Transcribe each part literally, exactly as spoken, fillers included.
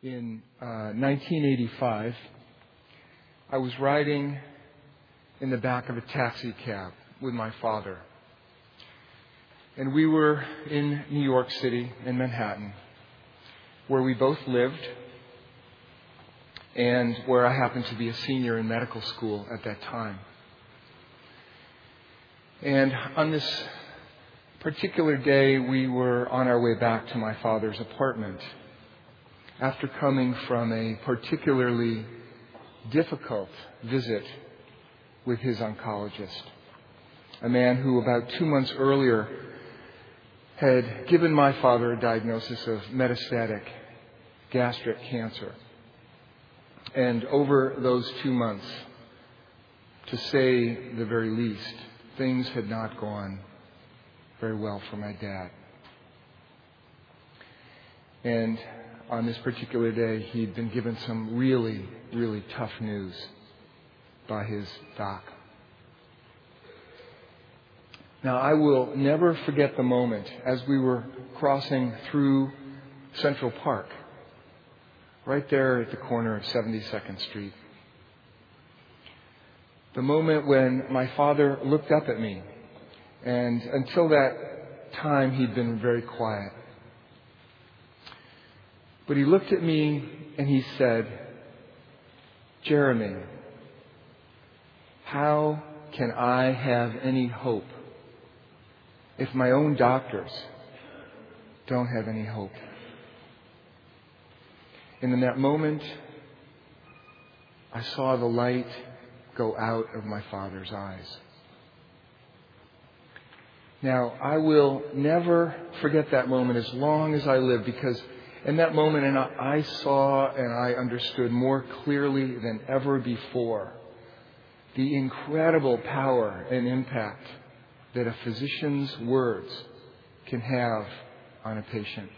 in uh, nineteen eighty-five, I was riding in the back of a taxi cab with my father. And we were in New York City, in Manhattan, where we both lived and where I happened to be a senior in medical school at that time. And on this particular day, we were on our way back to my father's apartment after coming from a particularly difficult visit with his oncologist, a man who about two months earlier had given my father a diagnosis of metastatic gastric cancer. And over those two months, to say the very least, things had not gone very well for my dad. And on this particular day, he'd been given some really, really tough news by his doc. Now, I will never forget the moment as we were crossing through Central Park, right there at the corner of seventy-second Street. The moment when my father looked up at me, and until that time he'd been very quiet. But he looked at me and he said, "Jeremy, how can I have any hope if my own doctors don't have any hope?" And in that moment, I saw the light go out of my father's eyes. Now, I will never forget that moment as long as I live, because in that moment, and I saw and I understood more clearly than ever before the incredible power and impact that a physician's words can have on a patient.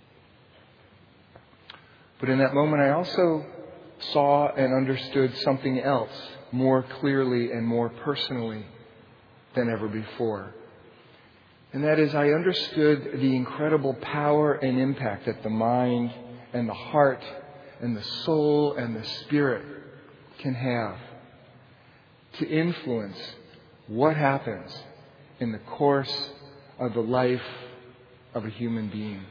But in that moment, I also saw and understood something else more clearly and more personally than ever before. And that is, I understood the incredible power and impact that the mind and the heart and the soul and the spirit can have to influence what happens in the course of the life of a human being.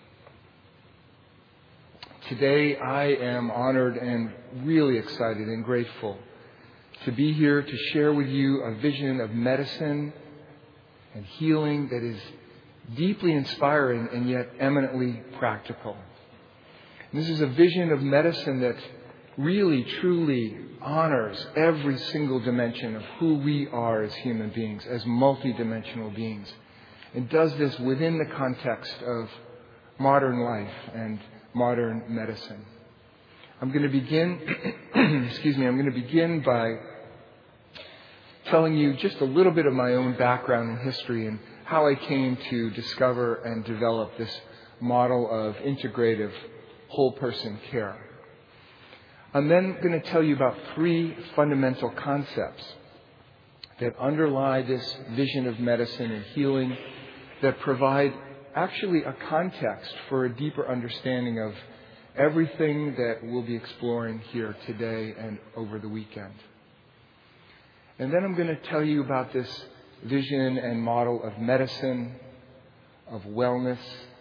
Today, I am honored and really excited and grateful to be here to share with you a vision of medicine and healing that is deeply inspiring and yet eminently practical. And this is a vision of medicine that really, truly honors every single dimension of who we are as human beings, as multidimensional beings, and does this within the context of modern life and modern medicine. I'm going to begin, excuse me, I'm going to begin by telling you just a little bit of my own background and history and how I came to discover and develop this model of integrative whole person care. I'm then going to tell you about three fundamental concepts that underlie this vision of medicine and healing that provide actually a context for a deeper understanding of everything that we'll be exploring here today and over the weekend. And then I'm going to tell you about this vision and model of medicine, of wellness,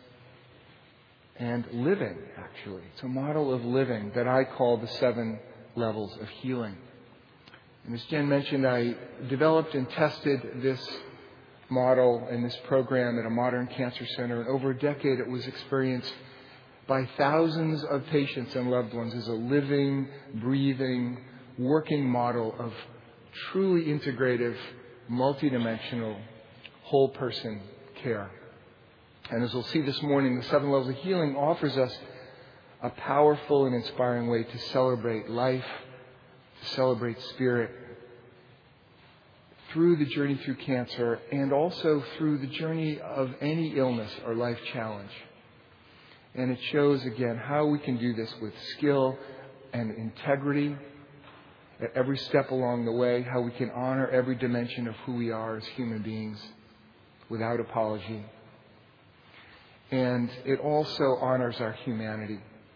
and living, actually. It's a model of living that I call the seven levels of healing. And as Jen mentioned, I developed and tested this model and this program at a modern cancer center. And over a decade, it was experienced by thousands of patients and loved ones as a living, breathing, working model of truly integrative, multidimensional, whole person care. And as we'll see this morning, the seven levels of healing offers us a powerful and inspiring way to celebrate life, to celebrate spirit, through the journey through cancer and also through the journey of any illness or life challenge. And it shows, again, how we can do this with skill and integrity at every step along the way, how we can honor every dimension of who we are as human beings without apology. And it also honors our humanity,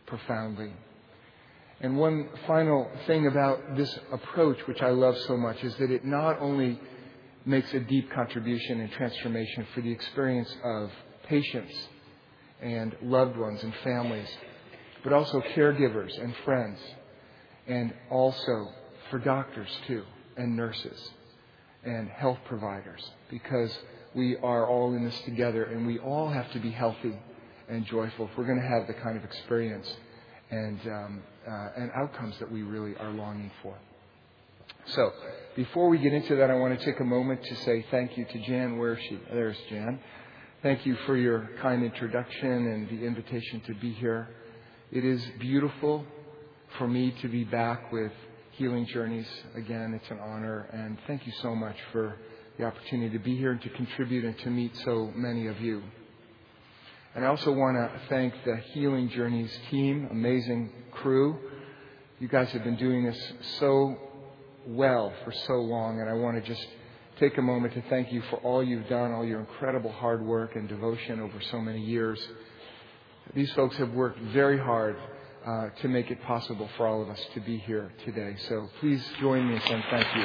profoundly. And one final thing about this approach, which I love so much, is that it not only makes a deep contribution and transformation for the experience of patients and loved ones and families, but also caregivers and friends, and also for doctors too, and nurses and health providers, because we are all in this together and we all have to be healthy and joyful if we're going to have the kind of experience and um, uh, and outcomes that we really are longing for. So, before we get into that, I want to take a moment to say thank you to Jan. Where is she? There's Jan. Thank you for your kind introduction and the invitation to be here. It is beautiful for me to be back with Healing Journeys again. It's an honor, and thank you so much for the opportunity to be here and to contribute and to meet so many of you. And I also want to thank the Healing Journeys team, amazing crew. You guys have been doing this so well for so long, and I want to just take a moment to thank you for all you've done, all your incredible hard work and devotion over so many years. These folks have worked very hard uh, to make it possible for all of us to be here today. So please join me in saying thank you.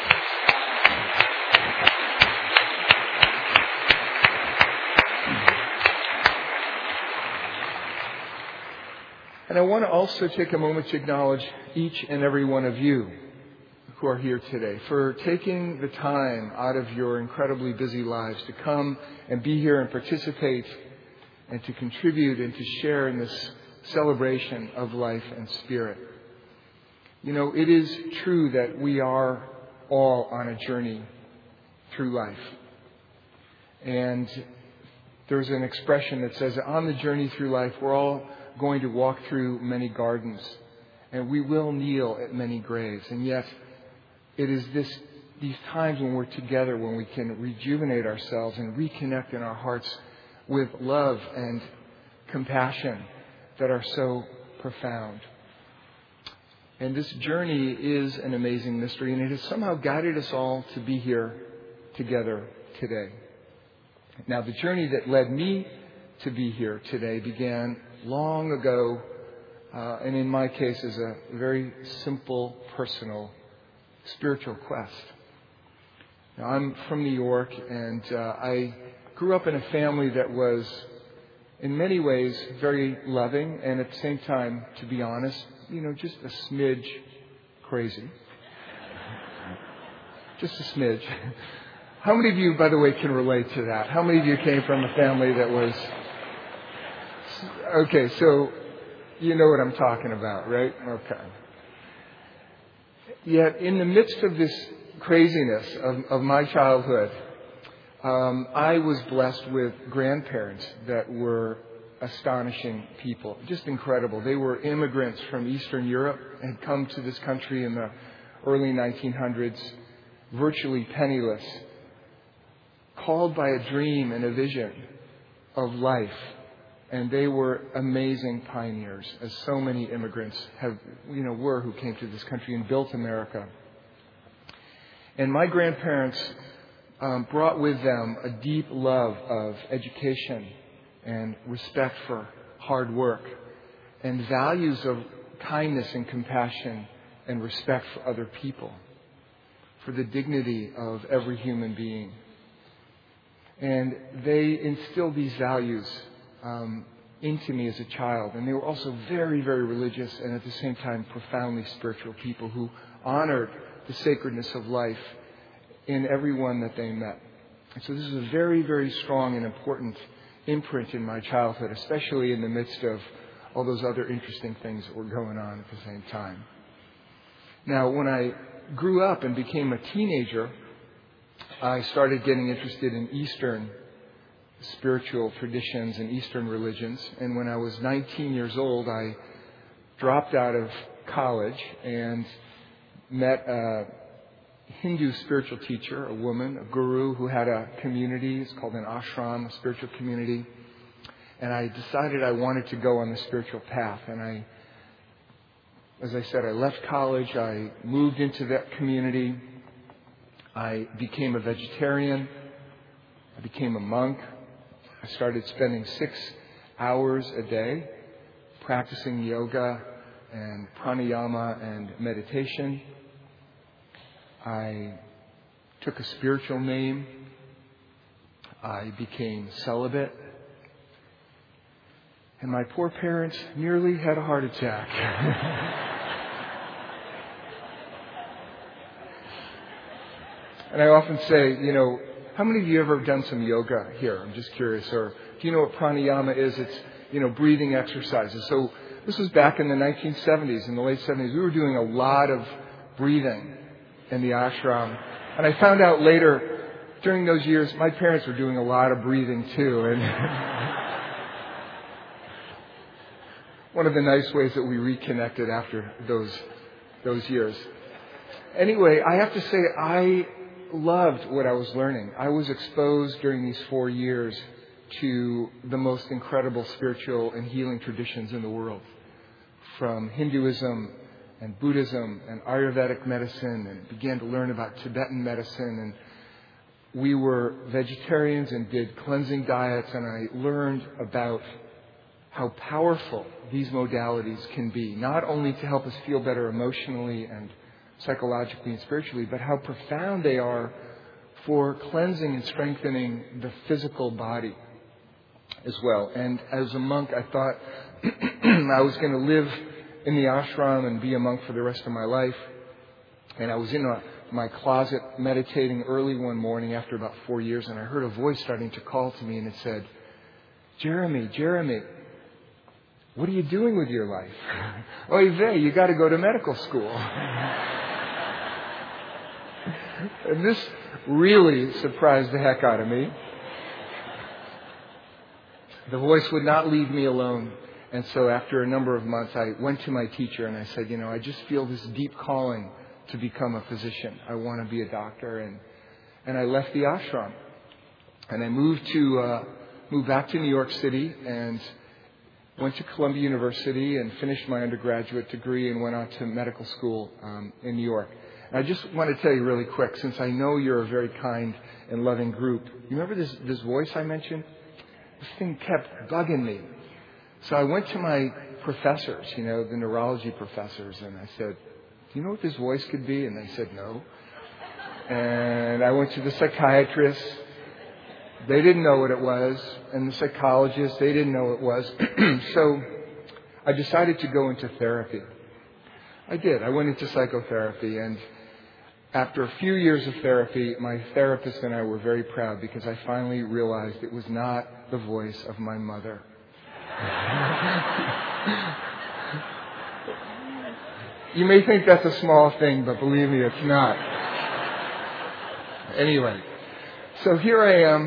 And I want to also take a moment to acknowledge each and every one of you who are here today for taking the time out of your incredibly busy lives to come and be here and participate and to contribute and to share in this celebration of life and spirit. You know, it is true that we are all on a journey through life. And there's an expression that says, on the journey through life, we're all going to walk through many gardens, and we will kneel at many graves. And yet, it is this these times when we're together, when we can rejuvenate ourselves and reconnect in our hearts with love and compassion that are so profound. And this journey is an amazing mystery, and it has somehow guided us all to be here together today. Now, the journey that led me to be here today began long ago, uh, and in my case is a very simple, personal, spiritual quest. Now, I'm from New York, and uh, I grew up in a family that was, in many ways, very loving, and at the same time, to be honest, you know, just a smidge crazy. Just a smidge. How many of you, by the way, can relate to that? How many of you came from a family that was... Okay, so you know what I'm talking about, right? Okay. Yet in the midst of this craziness of, of my childhood, um, I was blessed with grandparents that were astonishing people, just incredible. They were immigrants from Eastern Europe and had come to this country in the early nineteen hundreds, virtually penniless, called by a dream and a vision of life. And they were amazing pioneers, as so many immigrants have, you know, were who came to this country and built America. And my grandparents um, brought with them a deep love of education and respect for hard work and values of kindness and compassion and respect for other people, for the dignity of every human being. And they instilled these values Um, into me as a child. And they were also very, very religious and at the same time profoundly spiritual people who honored the sacredness of life in everyone that they met. And so this is a very, very strong and important imprint in my childhood, especially in the midst of all those other interesting things that were going on at the same time. Now, when I grew up and became a teenager, I started getting interested in Eastern spiritual traditions and Eastern religions. And when I was nineteen years old, I dropped out of college and met a Hindu spiritual teacher, a woman, a guru who had a community. It's called an ashram, a spiritual community. And I decided I wanted to go on the spiritual path. And I, as I said, I left college. I moved into that community. I became a vegetarian. I became a monk. I started spending six hours a day practicing yoga and pranayama and meditation. I took a spiritual name. I became celibate. And my poor parents nearly had a heart attack. And I often say, you know, how many of you ever done some yoga here? I'm just curious. Or do you know what pranayama is? It's, you know, breathing exercises. So this was back in the nineteen seventies, in the late seventies. We were doing a lot of breathing in the ashram. And I found out later, during those years, my parents were doing a lot of breathing too. And one of the nice ways that we reconnected after those those years. Anyway, I have to say, I loved what I was learning. I was exposed during these four years to the most incredible spiritual and healing traditions in the world, from Hinduism and Buddhism and Ayurvedic medicine, and began to learn about Tibetan medicine. And we were vegetarians and did cleansing diets, and I learned about how powerful these modalities can be, not only to help us feel better emotionally and psychologically and spiritually, but how profound they are for cleansing and strengthening the physical body as well. And as a monk, I thought I was going to live in the ashram and be a monk for the rest of my life. And I was in a, my closet meditating early one morning after about four years, and I heard a voice starting to call to me, and it said, "Jeremy, Jeremy, what are you doing with your life? Oy vey, you got to go to medical school." And this really surprised the heck out of me. The voice would not leave me alone. And so after a number of months, I went to my teacher and I said, you know, I just feel this deep calling to become a physician. I want to be a doctor. And and I left the ashram. And I moved to uh, moved back to New York City and went to Columbia University and finished my undergraduate degree and went on to medical school um, in New York. And I just want to tell you really quick, since I know you're a very kind and loving group. You remember this, this voice I mentioned? This thing kept bugging me. So I went to my professors, you know, the neurology professors, and I said, do you know what this voice could be? And they said no. And I went to the psychiatrists. They didn't know what it was. And the psychologists, they didn't know what it was. So I decided to go into therapy. I did. I went into psychotherapy. And after a few years of therapy, my therapist and I were very proud because I finally realized it was not the voice of my mother. You may think that's a small thing, but believe me, it's not. Anyway, so here I am.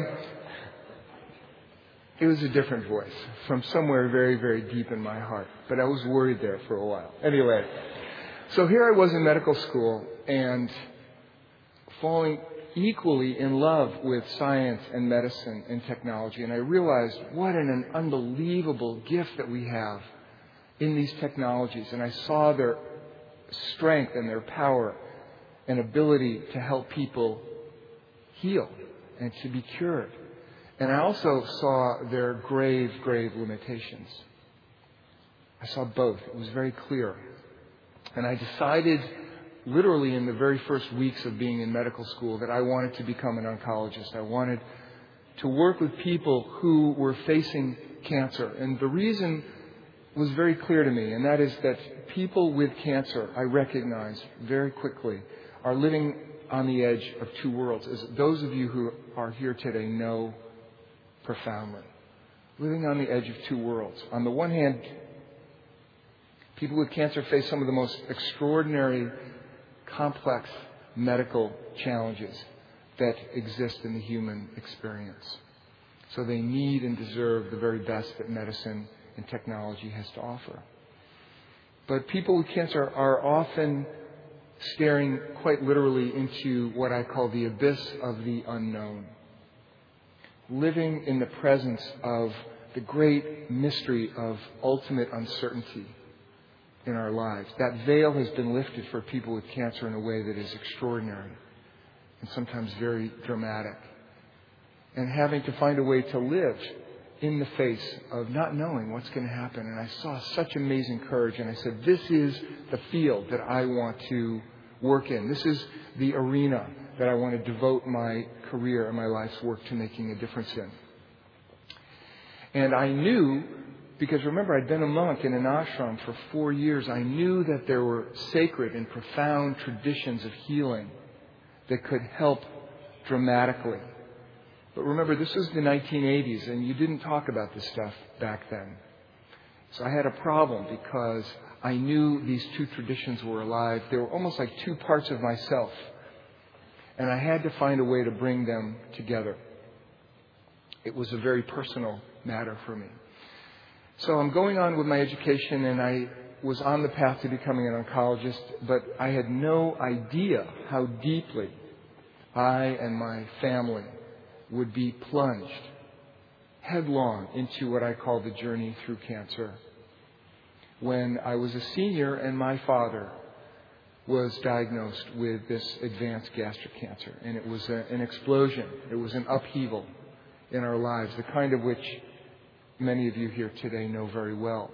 It was a different voice from somewhere very, very deep in my heart. But I was worried there for a while. Anyway, so here I was in medical school and falling equally in love with science and medicine and technology. And I realized what an unbelievable gift that we have in these technologies. And I saw their strength and their power and ability to help people heal and to be cured. And I also saw their grave, grave limitations. I saw both. It was very clear. And I decided, literally in the very first weeks of being in medical school, that I wanted to become an oncologist. I wanted to work with people who were facing cancer. And the reason was very clear to me, and that is that people with cancer, I recognize very quickly, are living on the edge of two worlds, as those of you who are here today know profoundly. Living on the edge of two worlds. On the one hand, people with cancer face some of the most extraordinary, complex medical challenges that exist in the human experience. So they need and deserve the very best that medicine and technology has to offer. But people with cancer are often staring quite literally into what I call the abyss of the unknown. Living in the presence of the great mystery of ultimate uncertainty in our lives. That veil has been lifted for people with cancer in a way that is extraordinary and sometimes very dramatic. And having to find a way to live in the face of not knowing what's going to happen. And I saw such amazing courage. And I said, this is the field that I want to work in. This is the arena that I want to devote my career and my life's work to making a difference in. And I knew, because remember, I'd been a monk in an ashram for four years. I knew that there were sacred and profound traditions of healing that could help dramatically. But remember, this was the nineteen eighties, and you didn't talk about this stuff back then. So I had a problem because I knew these two traditions were alive. They were almost like two parts of myself. And I had to find a way to bring them together. It was a very personal matter for me. So I'm going on with my education, and I was on the path to becoming an oncologist, but I had no idea how deeply I and my family would be plunged headlong into what I call the journey through cancer. When I was a senior and my father was diagnosed with this advanced gastric cancer, and it was a, an explosion. It was an upheaval in our lives, the kind of which many of you here today know very well.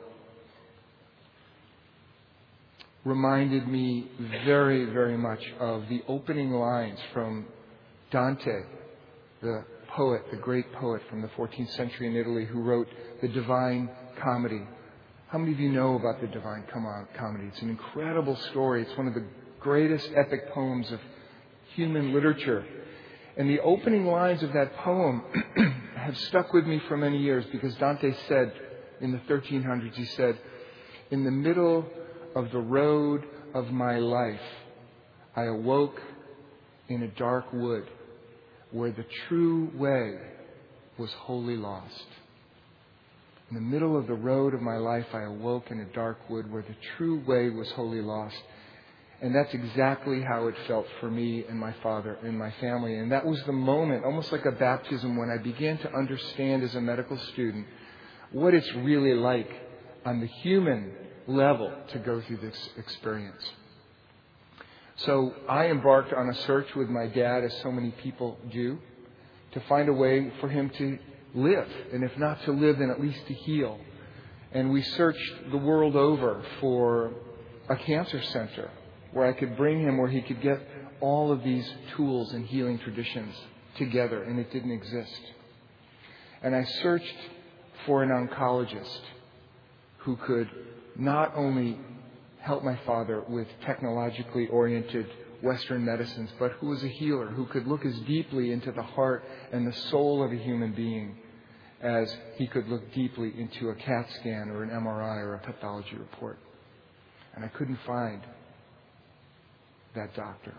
Reminded me very, very much of the opening lines from Dante, the poet, the great poet from the fourteenth century in Italy, who wrote the Divine Comedy. How many of you know about the Divine Comedy? It's an incredible story. It's one of the greatest epic poems of human literature. And the opening lines of that poem have stuck with me for many years, because Dante said in the thirteen hundreds, he said, "In the middle of the road of my life, I awoke in a dark wood where the true way was wholly lost." In the middle of the road of my life, I awoke in a dark wood where the true way was wholly lost. And that's exactly how it felt for me and my father and my family. And that was the moment, almost like a baptism, when I began to understand as a medical student what it's really like on the human level to go through this experience. So I embarked on a search with my dad, as so many people do, to find a way for him to live, and if not to live, then at least to heal. And we searched the world over for a cancer center where I could bring him, where he could get all of these tools and healing traditions together, and it didn't exist. And I searched for an oncologist who could not only help my father with technologically oriented Western medicines, but who was a healer, who could look as deeply into the heart and the soul of a human being as he could look deeply into a CAT scan or an M R I or a pathology report. And I couldn't find that doctor.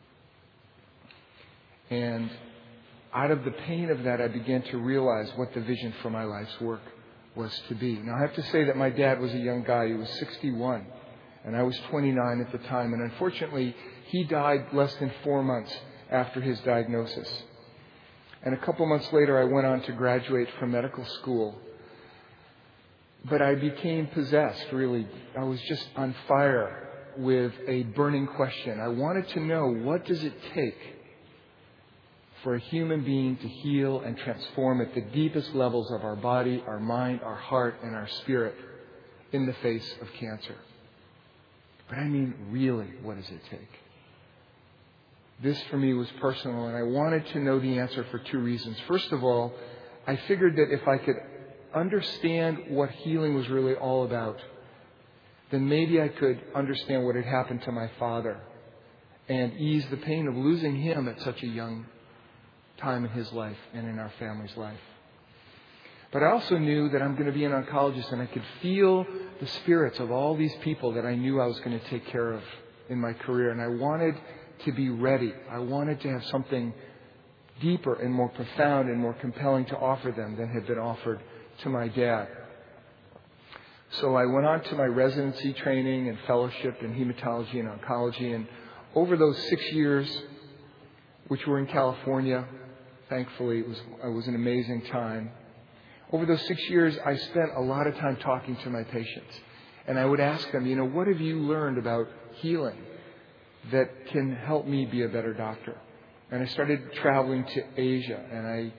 And out of the pain of that, I began to realize what the vision for my life's work was to be. Now, I have to say that my dad was a young guy. He was sixty-one, and I was twenty-nine at the time. And unfortunately, he died less than four months after his diagnosis. And a couple months later, I went on to graduate from medical school. But I became possessed, really. I was just on fire with a burning question. I wanted to know, what does it take for a human being to heal and transform at the deepest levels of our body, our mind, our heart, and our spirit in the face of cancer? But I mean, really, what does it take? This, for me, was personal, and I wanted to know the answer for two reasons. First of all, I figured that if I could understand what healing was really all about, then maybe I could understand what had happened to my father and ease the pain of losing him at such a young time in his life and in our family's life. But I also knew that I'm going to be an oncologist, and I could feel the spirits of all these people that I knew I was going to take care of in my career. And I wanted to be ready. I wanted to have something deeper and more profound and more compelling to offer them than had been offered to my dad. So I went on to my residency training and fellowship in hematology and oncology. And over those six years, which were in California, thankfully, it was, it was an amazing time. Over those six years, I spent a lot of time talking to my patients. And I would ask them, you know, what have you learned about healing that can help me be a better doctor? And I started traveling to Asia, and I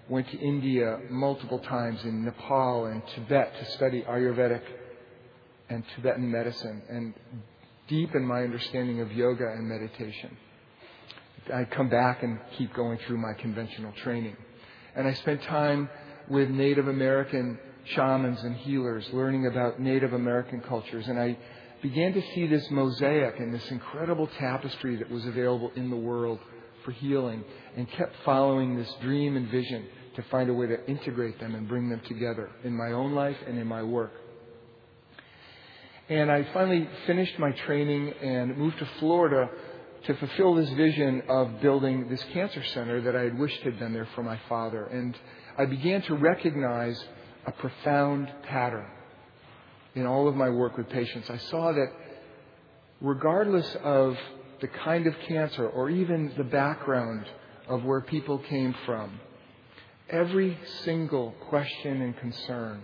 went to India multiple times, in Nepal and Tibet, to study Ayurvedic and Tibetan medicine and deepen my understanding of yoga and meditation. I'd come back and keep going through my conventional training. And I spent time with Native American shamans and healers, learning about Native American cultures. And I began to see this mosaic and this incredible tapestry that was available in the world for healing, and kept following this dream and vision to find a way to integrate them and bring them together in my own life and in my work. And I finally finished my training and moved to Florida to fulfill this vision of building this cancer center that I had wished had been there for my father. And I began to recognize a profound pattern in all of my work with patients. I saw that regardless of the kind of cancer or even the background of where people came from, every single question and concern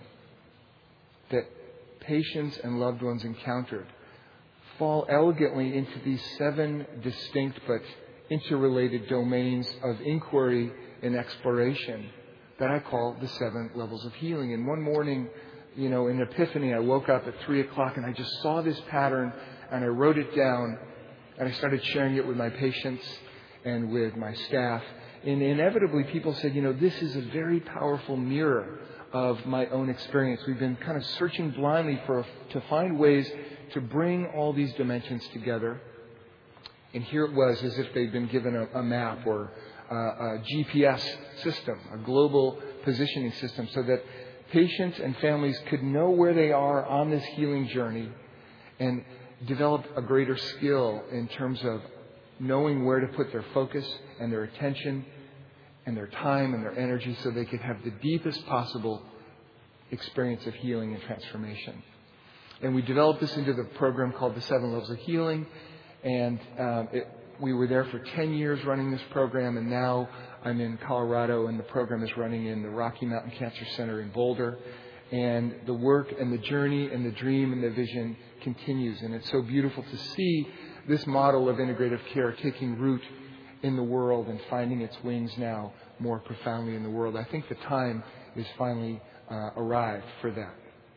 that patients and loved ones encountered fall elegantly into these seven distinct but interrelated domains of inquiry and exploration that I call the seven levels of healing. And one morning, you know, in Epiphany, I woke up at three o'clock and I just saw this pattern and I wrote it down and I started sharing it with my patients and with my staff. And inevitably people said, you know, this is a very powerful mirror of my own experience. We've been kind of searching blindly for to find ways to bring all these dimensions together. And here it was as if they'd been given a, a map or a, a G P S system, a global positioning system, so that patients and families could know where they are on this healing journey and develop a greater skill in terms of knowing where to put their focus and their attention and their time and their energy so they could have the deepest possible experience of healing and transformation. And we developed this into the program called the Seven Levels of Healing. And um, it, we were there for ten years running this program. And now I'm in Colorado, and the program is running in the Rocky Mountain Cancer Center in Boulder. And the work and the journey and the dream and the vision continues. And it's so beautiful to see this model of integrative care taking root in the world and finding its wings now more profoundly in the world. I think the time is finally uh, arrived for that.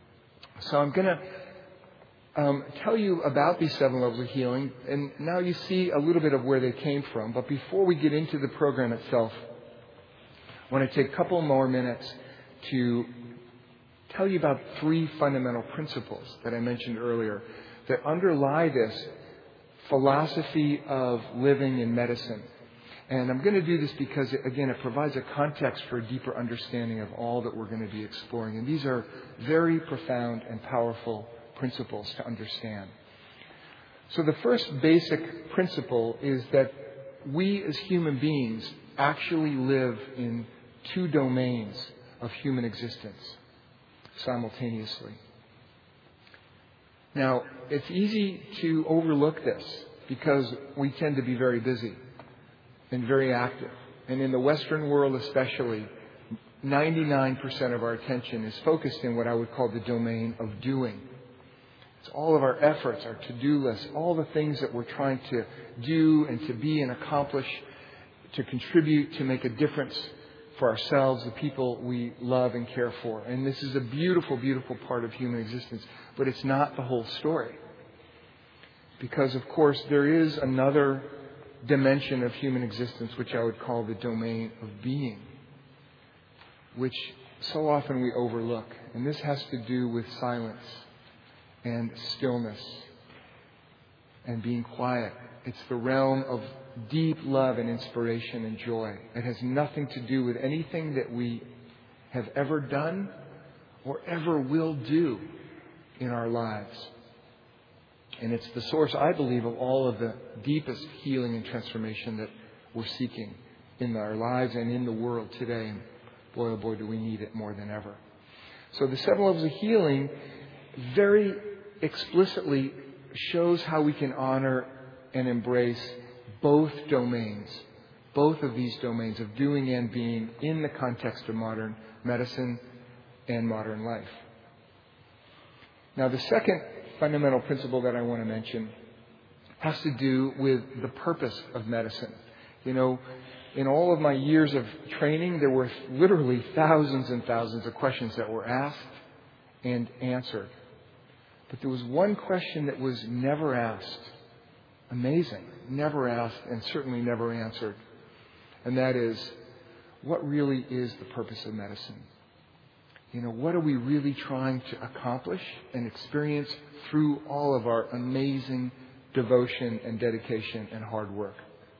So I'm going to um, tell you about these seven levels of healing, and now you see a little bit of where they came from. But before we get into the program itself, I want to take a couple more minutes to tell you about three fundamental principles that I mentioned earlier that underlie this philosophy of living in medicine. And I'm going to do this because, again, it provides a context for a deeper understanding of all that we're going to be exploring. And these are very profound and powerful principles to understand. So the first basic principle is that we as human beings actually live in two domains of human existence simultaneously. Now, it's easy to overlook this because we tend to be very busy and very active. And in the Western world especially, ninety-nine percent of our attention is focused in what I would call the domain of doing. It's all of our efforts, our to-do list, all the things that we're trying to do and to be and accomplish, to contribute, to make a difference for ourselves, the people we love and care for. And this is a beautiful, beautiful part of human existence, but it's not the whole story. Because, of course, there is another dimension of human existence, which I would call the domain of being, which so often we overlook. And this has to do with silence and stillness and being quiet. It's the realm of deep love and inspiration and joy. It has nothing to do with anything that we have ever done or ever will do in our lives. And it's the source, I believe, of all of the deepest healing and transformation that we're seeking in our lives and in the world today. And boy, oh boy, do we need it more than ever. So the seven levels of healing very explicitly shows how we can honor and embrace both domains, both of these domains of doing and being in the context of modern medicine and modern life. Now, the second fundamental principle that I want to mention has to do with the purpose of medicine. You know, In all of my years of training, there were literally thousands and thousands of questions that were asked and answered. But there was one question that was never asked. Amazing. Never asked and certainly never answered. And that is, what really is the purpose of medicine? You know, what are we really trying to accomplish and experience through all of our amazing devotion and dedication and hard work?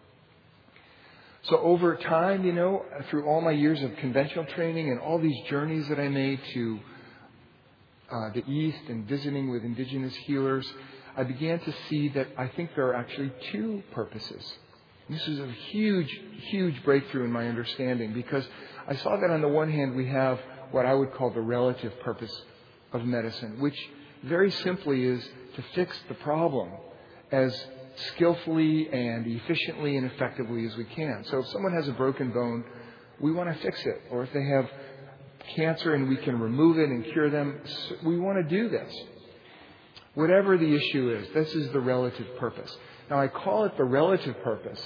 So over time, you know, through all my years of conventional training and all these journeys that I made to uh, the East and visiting with indigenous healers, I began to see that I think there are actually two purposes. And this is a huge, huge breakthrough in my understanding, because I saw that on the one hand we have what I would call the relative purpose of medicine, which very simply is to fix the problem as skillfully and efficiently and effectively as we can. So if someone has a broken bone, we want to fix it. Or if they have cancer and we can remove it and cure them, we want to do this. Whatever the issue is, this is the relative purpose. Now, I call it the relative purpose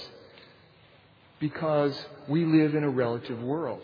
because we live in a relative world.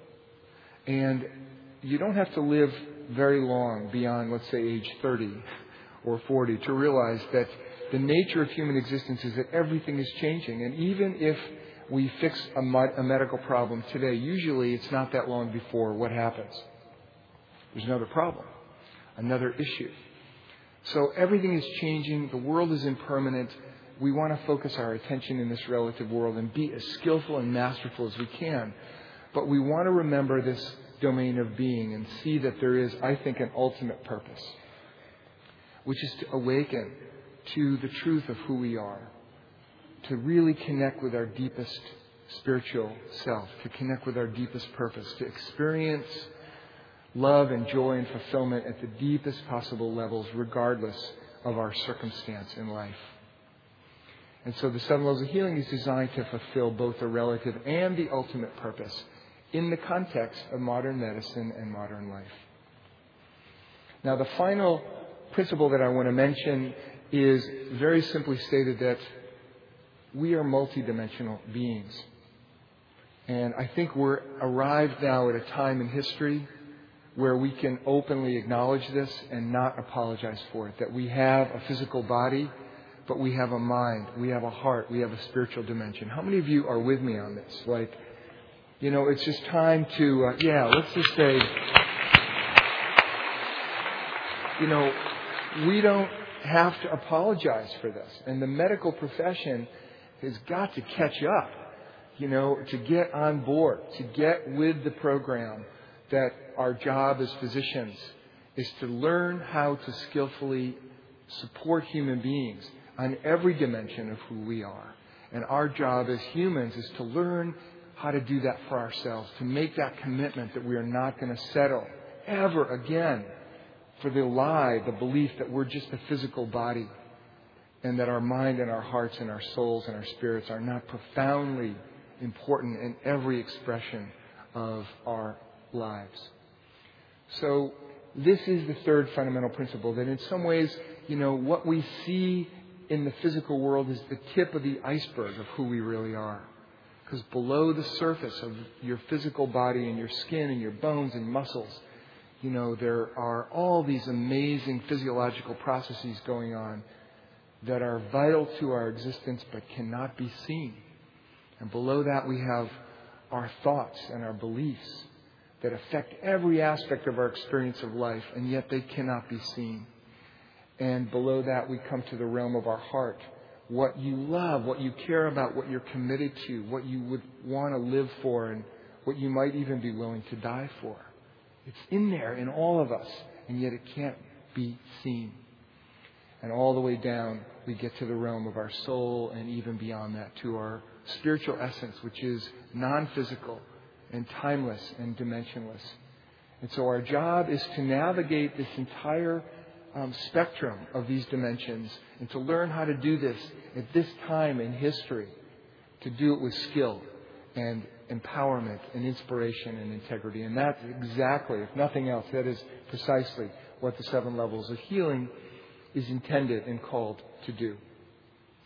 And you don't have to live very long beyond, let's say, age thirty or forty to realize that the nature of human existence is that everything is changing. And even if we fix a, mod- a medical problem today, usually it's not that long before what happens. There's another problem, another issue. So everything is changing. The world is impermanent. We want to focus our attention in this relative world and be as skillful and masterful as we can. But we want to remember this domain of being and see that there is, I think, an ultimate purpose, which is to awaken to the truth of who we are, to really connect with our deepest spiritual self, to connect with our deepest purpose, to experience love and joy and fulfillment at the deepest possible levels, regardless of our circumstance in life. And so the seven levels of healing is designed to fulfill both the relative and the ultimate purpose in the context of modern medicine and modern life. Now, the final principle that I want to mention is very simply stated that we are multidimensional beings. And I think we're arrived now at a time in history where we can openly acknowledge this and not apologize for it. That we have a physical body, but we have a mind, we have a heart, we have a spiritual dimension. How many of you are with me on this? Like, you know, it's just time to, uh, yeah, let's just say, you know, we don't have to apologize for this. And the medical profession has got to catch up, you know, to get on board, to get with the program that our job as physicians is to learn how to skillfully support human beings on every dimension of who we are. And our job as humans is to learn how to do that for ourselves, to make that commitment that we are not going to settle ever again for the lie, the belief that we're just a physical body and that our mind and our hearts and our souls and our spirits are not profoundly important in every expression of our lives. So this is the third fundamental principle, that in some ways, you know, what we see in the physical world is the tip of the iceberg of who we really are. Because below the surface of your physical body and your skin and your bones and muscles, you know, there are all these amazing physiological processes going on that are vital to our existence but cannot be seen. And below that we have our thoughts and our beliefs that affect every aspect of our experience of life, and yet they cannot be seen. And below that we come to the realm of our heart. What you love, what you care about, what you're committed to, what you would want to live for, and what you might even be willing to die for. It's in there in all of us, and yet it can't be seen. And all the way down, we get to the realm of our soul, and even beyond that, to our spiritual essence, which is non-physical and timeless and dimensionless. And so our job is to navigate this entire um, spectrum of these dimensions and to learn how to do this at this time in history, to do it with skill and empowerment and inspiration and integrity. And that's exactly, if nothing else, that is precisely what the seven levels of healing is intended and called to do.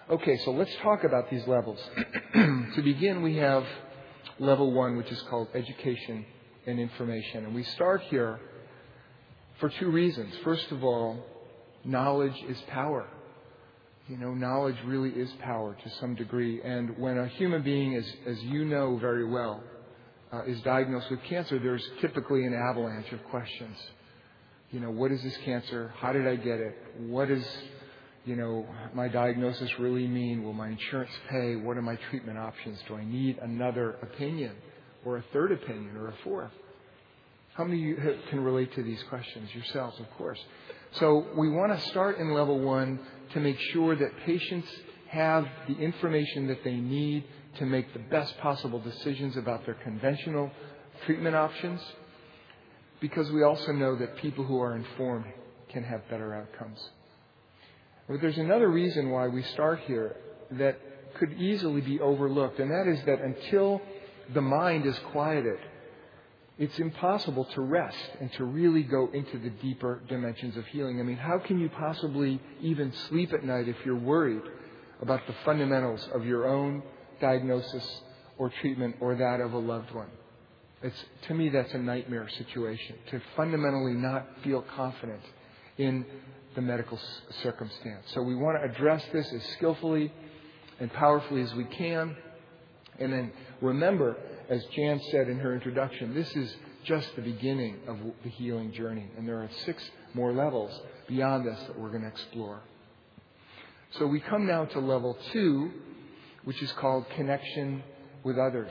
Okay, so let's talk about these levels. To begin, we have level one, which is called education and information. And we start here for two reasons. First of all, knowledge is power. You know, knowledge really is power to some degree. And when a human being, is, as you know very well, uh, is diagnosed with cancer, there's typically an avalanche of questions. You know, what is this cancer? How did I get it? What does, you know, my diagnosis really mean? Will my insurance pay? What are my treatment options? Do I need another opinion or a third opinion or a fourth? How many of you can relate to these questions yourselves, of course? So we want to start in level one to make sure that patients have the information that they need to make the best possible decisions about their conventional treatment options, because we also know that people who are informed can have better outcomes. But there's another reason why we start here that could easily be overlooked, and that is that until the mind is quieted, it's impossible to rest and to really go into the deeper dimensions of healing. I mean, how can you possibly even sleep at night if you're worried about the fundamentals of your own diagnosis or treatment or that of a loved one? It's, to me, that's a nightmare situation, to fundamentally not feel confident in the medical circumstance. So we want to address this as skillfully and powerfully as we can. And then remember, as Jan said in her introduction, this is just the beginning of the healing journey. And there are six more levels beyond this that we're going to explore. So we come now to level two, which is called connection with others.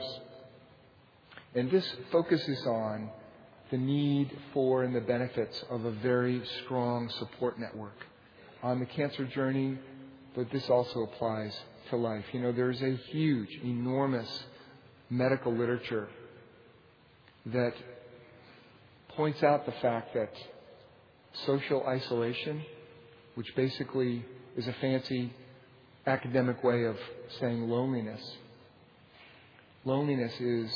And this focuses on the need for and the benefits of a very strong support network on the cancer journey, but this also applies to life. You know, there's a huge, enormous medical literature that points out the fact that social isolation, which basically is a fancy academic way of saying loneliness, loneliness is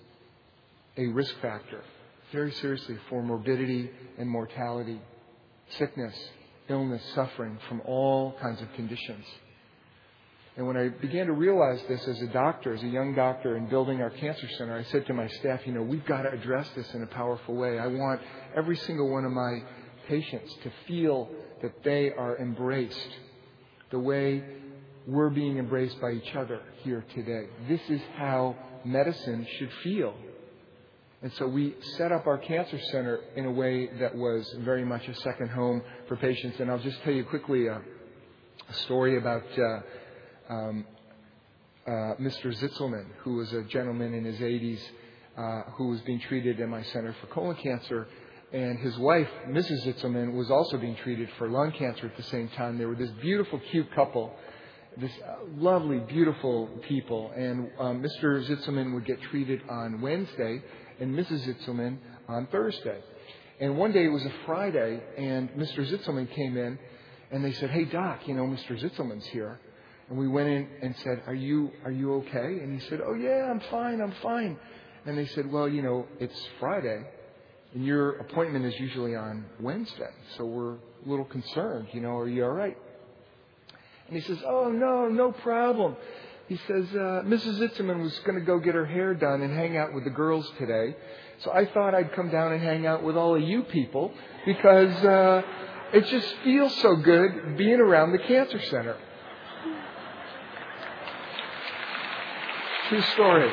a risk factor, very seriously, for morbidity and mortality, sickness, illness, suffering from all kinds of conditions. And when I began to realize this as a doctor, as a young doctor, in building our cancer center, I said to my staff, you know, we've got to address this in a powerful way. I want every single one of my patients to feel that they are embraced the way we're being embraced by each other here today. This is how medicine should feel. And so we set up our cancer center in a way that was very much a second home for patients. And I'll just tell you quickly a, a story about uh, um, uh, Mister Zitzelman, who was a gentleman in his eighties uh, who was being treated in my center for colon cancer. And his wife, Missus Zitzelman, was also being treated for lung cancer at the same time. They were this beautiful, cute couple, this uh, lovely, beautiful people. And um, Mister Zitzelman would get treated on Wednesday and Missus Zitzelman on Thursday. And one day it was a Friday, and Mister Zitzelman came in, and they said, "Hey, Doc, you know, Mister Zitzelman's here." And we went in and said, "Are you are you okay?" And he said, "Oh, yeah, I'm fine, I'm fine." And they said, "Well, you know, it's Friday, and your appointment is usually on Wednesday, so we're a little concerned. You know, are you all right?" And he says, "Oh, no, no problem." He says, uh, Missus Zitzelman was going to go get her hair done and hang out with the girls today. So I thought I'd come down and hang out with all of you people because uh, it just feels so good being around the cancer center. True story.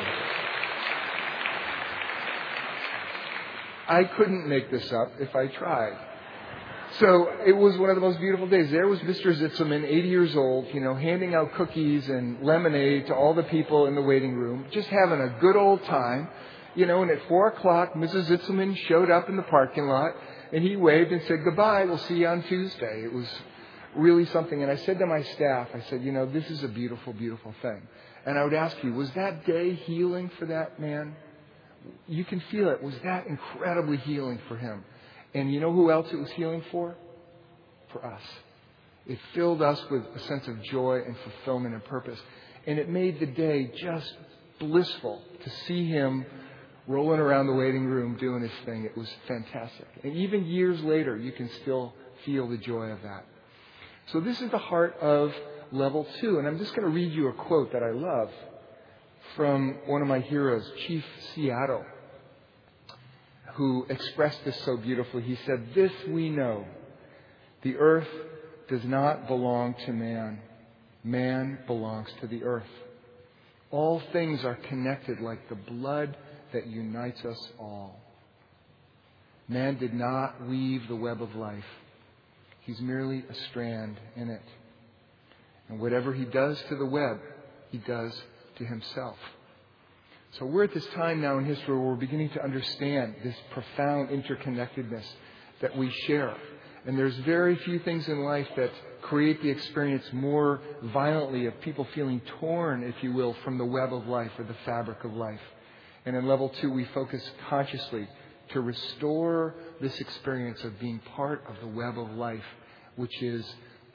I couldn't make this up if I tried. So it was one of the most beautiful days. There was Mister Zitzelman, eighty years old, you know, handing out cookies and lemonade to all the people in the waiting room, just having a good old time. You know, and at four o'clock, Missus Zitzelman showed up in the parking lot, and he waved and said, "Goodbye, we'll see you on Tuesday." It was really something. And I said to my staff, I said, you know, this is a beautiful, beautiful thing. And I would ask you, was that day healing for that man? You can feel it. Was that incredibly healing for him? And you know who else it was healing for? For us. It filled us with a sense of joy and fulfillment and purpose. And it made the day just blissful to see him rolling around the waiting room doing his thing. It was fantastic. And even years later, you can still feel the joy of that. So this is the heart of level two. And I'm just going to read you a quote that I love from one of my heroes, Chief Seattle, who expressed this so beautifully. He said, "This we know, the earth does not belong to man. Man belongs to the earth. All things are connected like the blood that unites us all. Man did not weave the web of life. He's merely a strand in it. And whatever he does to the web, he does to himself." So we're at this time now in history where we're beginning to understand this profound interconnectedness that we share. And there's very few things in life that create the experience more violently of people feeling torn, if you will, from the web of life or the fabric of life. And in level two, we focus consciously to restore this experience of being part of the web of life, which is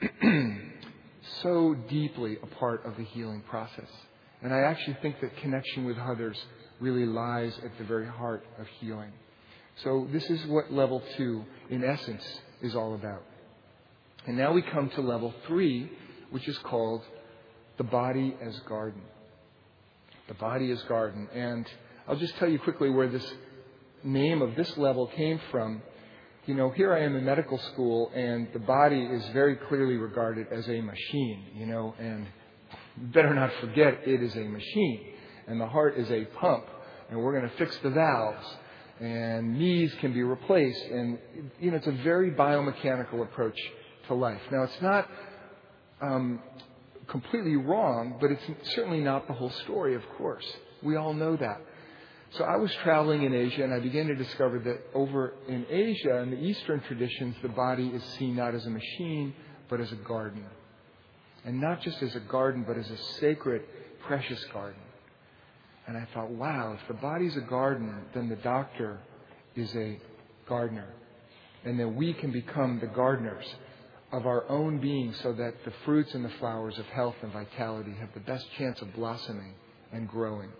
so deeply a part of the healing process. And I actually think that connection with others really lies at the very heart of healing. So this is what level two, in essence, is all about. And now we come to level three, which is called the body as garden. The body as garden. And I'll just tell you quickly where this name of this level came from. You know, here I am in medical school, and the body is very clearly regarded as a machine, you know, and you better not forget it is a machine. And the heart is a pump, and we're going to fix the valves. And knees can be replaced. And, you know, it's a very biomechanical approach to life. Now, it's not um, completely wrong, but it's certainly not the whole story, of course. We all know that. So I was traveling in Asia, and I began to discover that over in Asia, in the Eastern traditions, the body is seen not as a machine, but as a garden. And not just as a garden, but as a sacred, precious garden. And I thought, wow, if the body's a garden, then the doctor is a gardener. And then we can become the gardeners of our own being so that the fruits and the flowers of health and vitality have the best chance of blossoming and growing.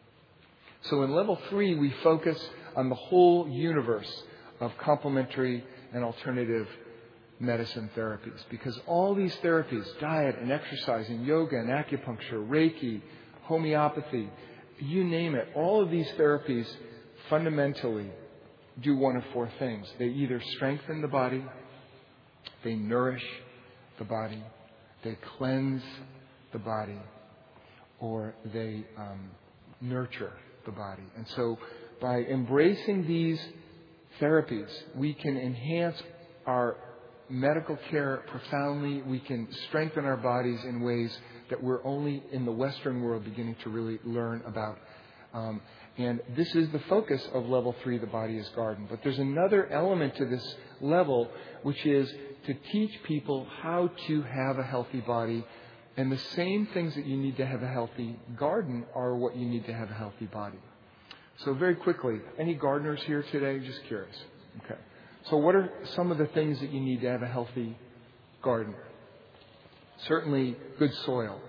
So in level three, we focus on the whole universe of complementary and alternative medicine therapies. Because all these therapies, diet and exercise and yoga and acupuncture, Reiki, homeopathy, you name it, all of these therapies fundamentally do one of four things. They either strengthen the body, they nourish the body, they cleanse the body, or they um, nurture the body. And so by embracing these therapies, we can enhance our medical care profoundly. We can strengthen our bodies in ways that we're only in the Western world beginning to really learn about. Um, and this is the focus of level three, the body as garden. But there's another element to this level, which is to teach people how to have a healthy body. And the same things that you need to have a healthy garden are what you need to have a healthy body. So very quickly, any gardeners here today? Just curious. Okay. So what are some of the things that you need to have a healthy garden? Certainly good soil.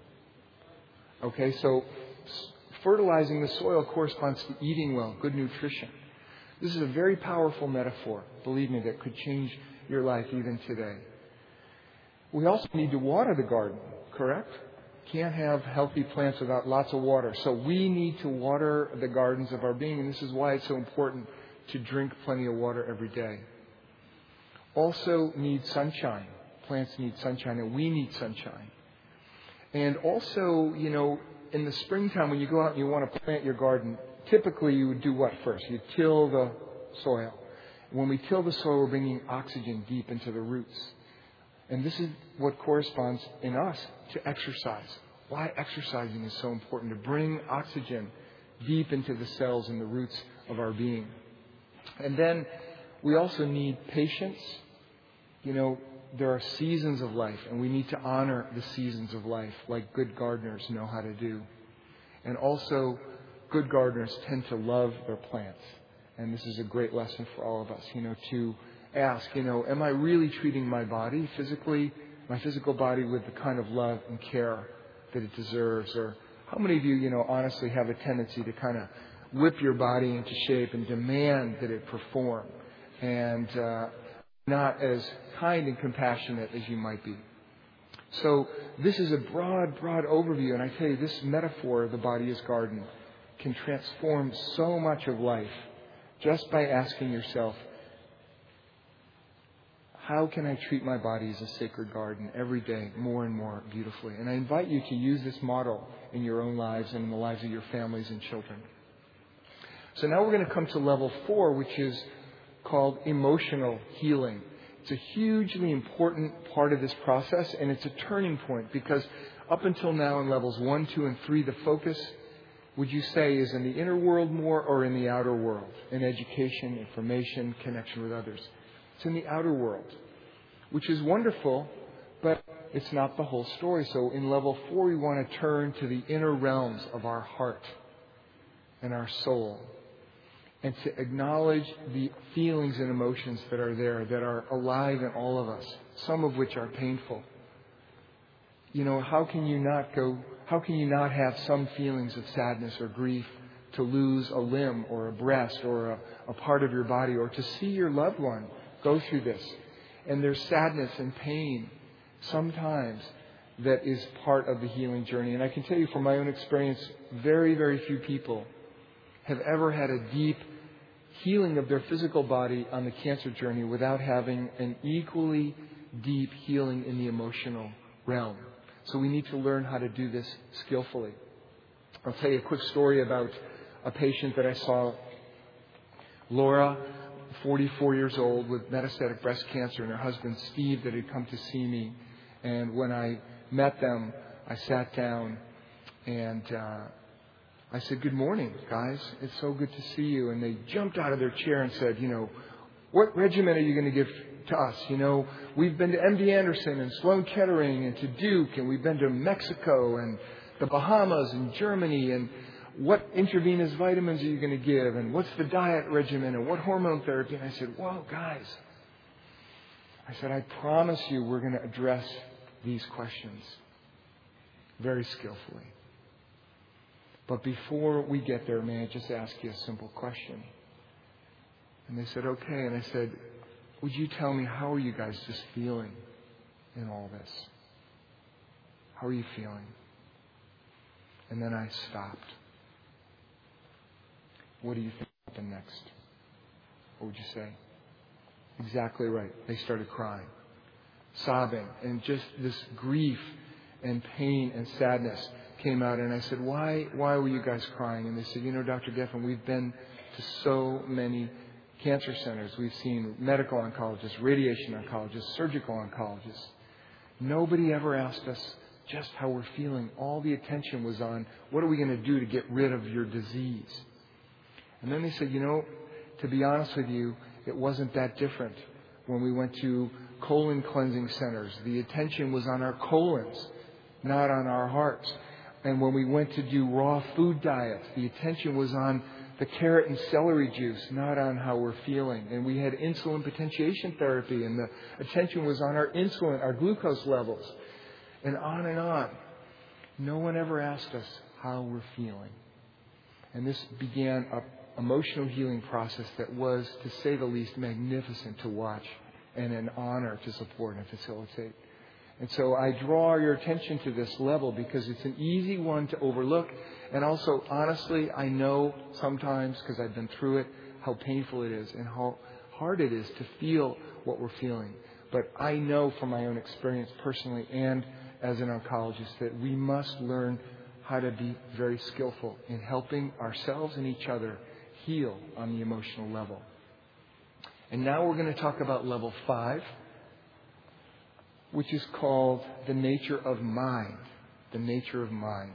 Okay, so fertilizing the soil corresponds to eating well, good nutrition. This is a very powerful metaphor, believe me, that could change your life even today. We also need to water the garden, correct? Can't have healthy plants without lots of water. So we need to water the gardens of our being, and this is why it's so important to drink plenty of water every day. Also need sunshine. Plants need sunshine, and we need sunshine. And also, you know, in the springtime, when you go out and you want to plant your garden, typically you would do what first? You till the soil. When we till the soil, we're bringing oxygen deep into the roots. And this is what corresponds in us to exercise. Why exercising is so important, to bring oxygen deep into the cells and the roots of our being. And then we also need patience. You know, there are seasons of life, and we need to honor the seasons of life like good gardeners know how to do. And also, good gardeners tend to love their plants. And this is a great lesson for all of us, you know, to ask, you know, am I really treating my body physically, my physical body, with the kind of love and care that it deserves? Or how many of you, you know, honestly have a tendency to kind of whip your body into shape and demand that it perform? And uh, not as kind and compassionate as you might be. So this is a broad, broad overview. And I tell you, this metaphor of the body as garden can transform so much of life just by asking yourself, how can I treat my body as a sacred garden every day more and more beautifully? And I invite you to use this model in your own lives and in the lives of your families and children. So now we're going to come to level four, which is called emotional healing. It's a hugely important part of this process, and it's a turning point because up until now in levels one, two, and three, the focus, would you say, is in the inner world more or in the outer world? In education, information, connection with others. It's in the outer world, which is wonderful, but it's not the whole story. So in level four, we want to turn to the inner realms of our heart and our soul and to acknowledge the feelings and emotions that are there, that are alive in all of us, some of which are painful. You know, how can you not go, how can you not have some feelings of sadness or grief to lose a limb or a breast or a, a part of your body, or to see your loved one go through this? And there's sadness and pain sometimes that is part of the healing journey. And I can tell you from my own experience, very, very few people have ever had a deep healing of their physical body on the cancer journey without having an equally deep healing in the emotional realm. So we need to learn how to do this skillfully. I'll tell you a quick story about a patient that I saw, Laura, forty-four years old with metastatic breast cancer, and her husband Steve that had come to see me. And when I met them, I sat down and uh, I said, "Good morning, guys. It's so good to see you." And they jumped out of their chair and said, "You know, what regimen are you going to give to us? You know, we've been to M D Anderson and Sloan Kettering and to Duke, and we've been to Mexico and the Bahamas and Germany, and what intravenous vitamins are you going to give? And what's the diet regimen? And what hormone therapy?" And I said, "Whoa, guys." I said, "I promise you we're going to address these questions very skillfully. But before we get there, may I just ask you a simple question?" And they said, "Okay." And I said, "Would you tell me, how are you guys just feeling in all this? How are you feeling?" And then I stopped. What do you think happened next? What would you say? Exactly right. They started crying, sobbing, and just this grief and pain and sadness came out. And I said, why, why were you guys crying? And they said, "You know, Doctor Geffen, we've been to so many cancer centers. We've seen medical oncologists, radiation oncologists, surgical oncologists. Nobody ever asked us just how we're feeling. All the attention was on, what are we going to do to get rid of your disease?" And then they said, "You know, to be honest with you, it wasn't that different when we went to colon cleansing centers. The attention was on our colons, not on our hearts. And when we went to do raw food diets, the attention was on the carrot and celery juice, not on how we're feeling. And we had insulin potentiation therapy, and the attention was on our insulin, our glucose levels, and on and on. No one ever asked us how we're feeling." And this began a emotional healing process that was, to say the least, magnificent to watch and an honor to support and facilitate. And so I draw your attention to this level because it's an easy one to overlook. And also, honestly, I know sometimes, because I've been through it, how painful it is and how hard it is to feel what we're feeling. But I know from my own experience personally and as an oncologist that we must learn how to be very skillful in helping ourselves and each other heal on the emotional level. And now we're going to talk about level five, which is called the nature of mind. The nature of mind.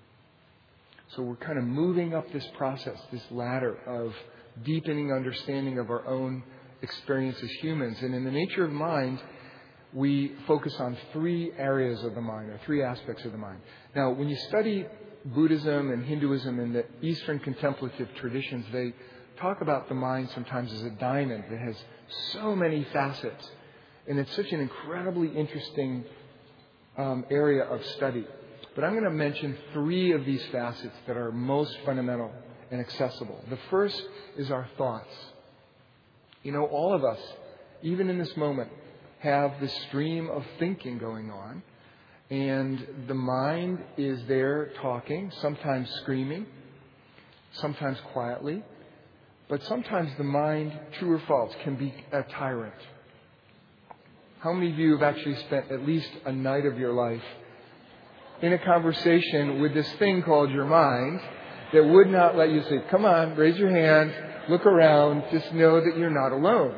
So we're kind of moving up this process, this ladder of deepening understanding of our own experience as humans. And in the nature of mind, we focus on three areas of the mind, or three aspects of the mind. Now, when you study Buddhism and Hinduism and the Eastern contemplative traditions, they talk about the mind sometimes as a diamond that has so many facets. And it's such an incredibly interesting um, area of study. But I'm going to mention three of these facets that are most fundamental and accessible. The first is our thoughts. You know, all of us even in this moment, have this stream of thinking going on. And the mind is there talking, sometimes screaming, sometimes quietly. But sometimes the mind, true or false, can be a tyrant. How many of you have actually spent at least a night of your life in a conversation with this thing called your mind that would not let you sleep? Come on, raise your hand, look around, just know that you're not alone.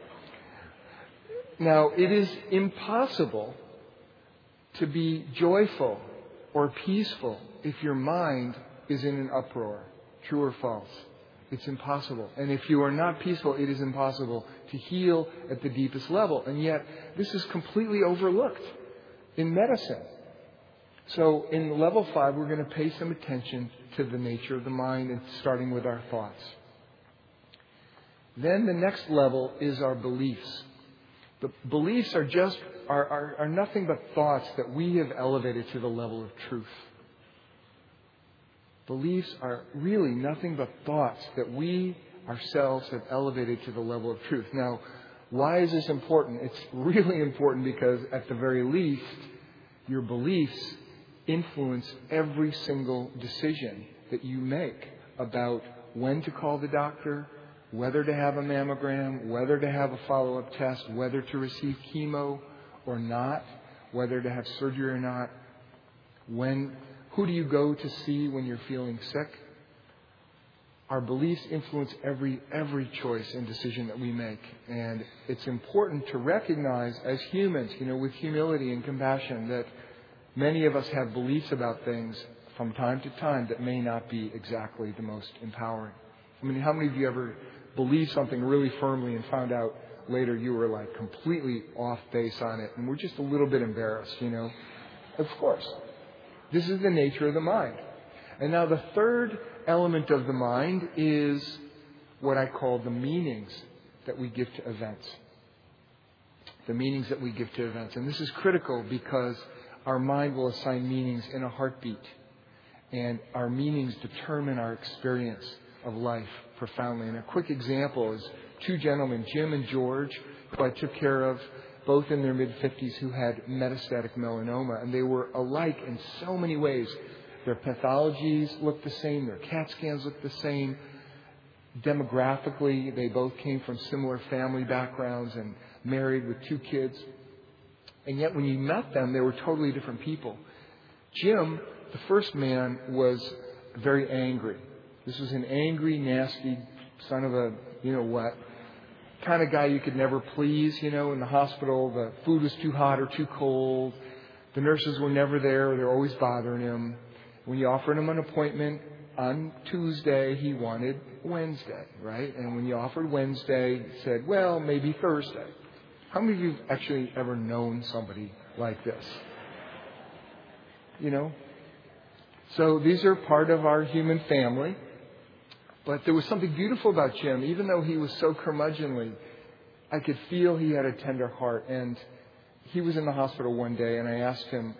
Now, it is impossible to be joyful or peaceful if your mind is in an uproar. True or false? It's impossible. And if you are not peaceful, it is impossible to heal at the deepest level. And yet, this is completely overlooked in medicine. So in level five, we're going to pay some attention to the nature of the mind, and starting with our thoughts. Then the next level is our beliefs. The beliefs are just are, are, are nothing but thoughts that we have elevated to the level of truth. Beliefs are really nothing but thoughts that we ourselves have elevated to the level of truth. Now, why is this important? It's really important because at the very least, your beliefs influence every single decision that you make about when to call the doctor, whether to have a mammogram, whether to have a follow-up test, whether to receive chemo or not, whether to have surgery or not, when, who do you go to see when you're feeling sick? Our beliefs influence every every choice and decision that we make. And it's important to recognize as humans, you know, with humility and compassion, that many of us have beliefs about things from time to time that may not be exactly the most empowering. I mean, how many of you ever believed something really firmly and found out later you were like completely off base on it and were just a little bit embarrassed, you know? Of course. This is the nature of the mind. And now the third element of the mind is what I call the meanings that we give to events. The meanings that we give to events. And this is critical because our mind will assign meanings in a heartbeat. And our meanings determine our experience of life profoundly. And a quick example is two gentlemen, Jim and George, who I took care of, both in their mid-fifties, who had metastatic melanoma. And they were alike in so many ways. Their pathologies looked the same. Their CAT scans looked the same. Demographically, they both came from similar family backgrounds and married with two kids. And yet when you met them, they were totally different people. Jim, the first man, was very angry. This was an angry, nasty son of a you-know-what kind of guy you could never please. You know, in the hospital, the food was too hot or too cold. The nurses were never there. They were always bothering him. When you offered him an appointment on Tuesday, he wanted Wednesday, right? And when you offered Wednesday, he said, well, maybe Thursday. How many of you have actually ever known somebody like this? You know? So these are part of our human family. But there was something beautiful about Jim. Even though he was so curmudgeonly, I could feel he had a tender heart. And he was in the hospital one day, and I asked him,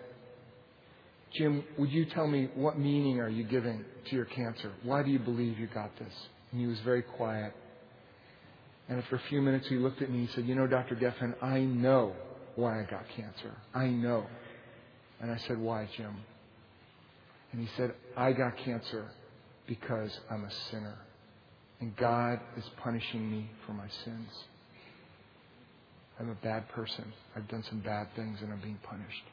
Jim, would you tell me what meaning are you giving to your cancer? Why do you believe you got this? And he was very quiet. And after a few minutes, he looked at me and he said, you know, Doctor Geffen, I know why I got cancer. I know. And I said, why, Jim? And he said, I got cancer because I'm a sinner. And God is punishing me for my sins. I'm a bad person. I've done some bad things and I'm being punished.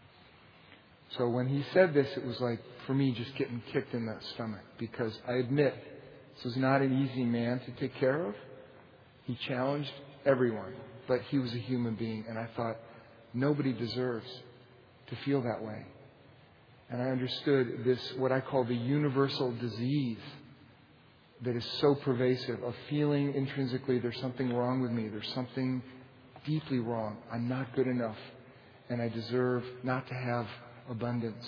So when he said this, it was like, for me, just getting kicked in the stomach. Because I admit, this was not an easy man to take care of. He challenged everyone. But he was a human being. And I thought, nobody deserves to feel that way. And I understood this, what I call the universal disease that is so pervasive, of feeling intrinsically there's something wrong with me. There's something deeply wrong. I'm not good enough. And I deserve not to have abundance.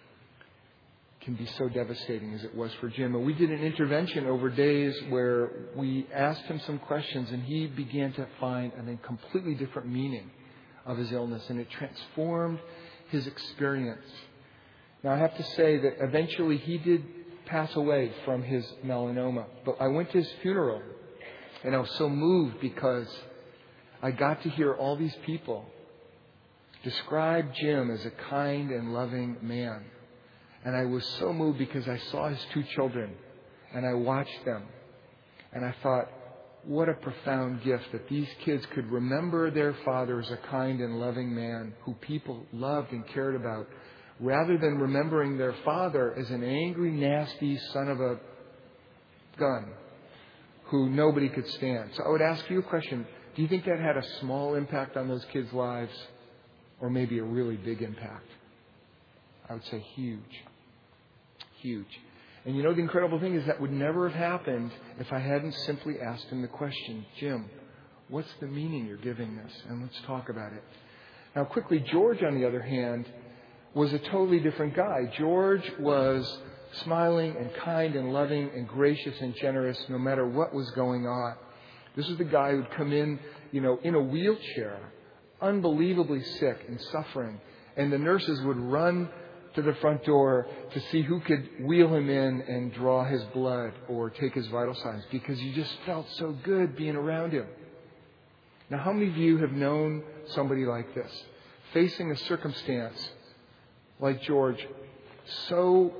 Can be so devastating as it was for Jim. And we did an intervention over days where we asked him some questions and he began to find a completely different meaning of his illness, and it transformed his experience. Now I have to say that eventually he did pass away from his melanoma, but I went to his funeral and I was so moved because I got to hear all these people describe Jim as a kind and loving man. And I was so moved because I saw his two children and I watched them. And I thought, what a profound gift that these kids could remember their father as a kind and loving man who people loved and cared about, rather than remembering their father as an angry, nasty son of a gun who nobody could stand. So I would ask you a question. Do you think that had a small impact on those kids' lives, or maybe a really big impact? I would say huge. Huge. And you know, the incredible thing is that would never have happened if I hadn't simply asked him the question, Jim, what's the meaning you're giving this? And let's talk about it. Now, quickly, George, on the other hand, was a totally different guy. George was smiling and kind and loving and gracious and generous no matter what was going on. This is the guy who'd come in, you know, in a wheelchair, unbelievably sick and suffering. And the nurses would run to the front door to see who could wheel him in and draw his blood or take his vital signs, because you just felt so good being around him. Now, how many of you have known somebody like this, facing a circumstance like George, so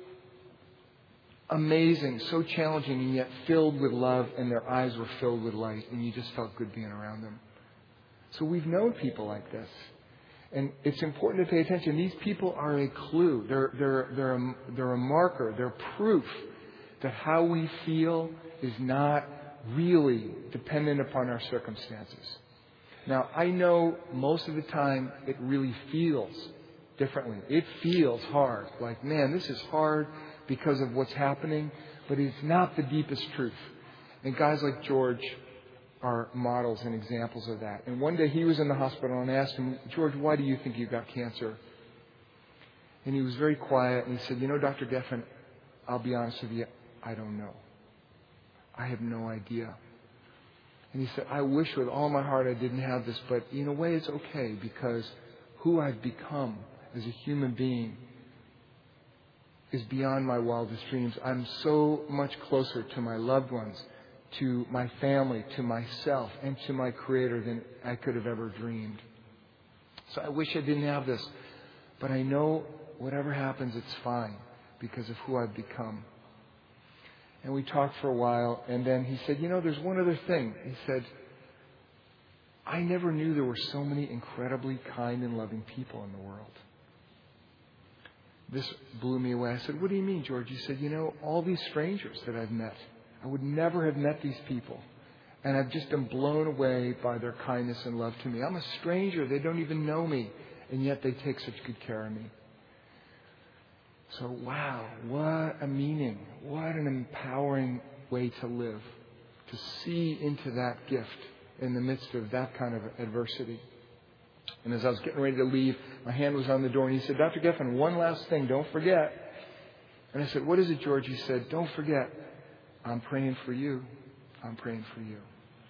amazing, so challenging, and yet filled with love, and their eyes were filled with light, and you just felt good being around them? So we've known people like this. And it's important to pay attention. These people are a clue. They're, they're, they're, a, they're a marker. They're proof that how we feel is not really dependent upon our circumstances. Now, I know most of the time it really feels differently. It feels hard. Like, man, this is hard because of what's happening. But it's not the deepest truth. And guys like George are models and examples of that. And one day he was in the hospital, and I asked him, George, why do you think you got cancer? And he was very quiet, and he said, you know, Doctor Geffen, I'll be honest with you, I don't know. I have no idea. And he said, I wish with all my heart I didn't have this, but in a way it's okay, because who I've become as a human being is beyond my wildest dreams. I'm so much closer to my loved ones, to my family, to myself, and to my Creator than I could have ever dreamed. So I wish I didn't have this. But I know whatever happens, it's fine because of who I've become. And we talked for a while, and then he said, you know, there's one other thing. He said, I never knew there were so many incredibly kind and loving people in the world. This blew me away. I said, what do you mean, George? He said, you know, all these strangers that I've met, I would never have met these people. And I've just been blown away by their kindness and love to me. I'm a stranger. They don't even know me. And yet they take such good care of me. So, wow, what a meaning. What an empowering way to live. To see into that gift in the midst of that kind of adversity. And as I was getting ready to leave, my hand was on the door, and he said, Doctor Geffen, one last thing, don't forget. And I said, what is it, George? He said, don't forget. I'm praying for you. I'm praying for you.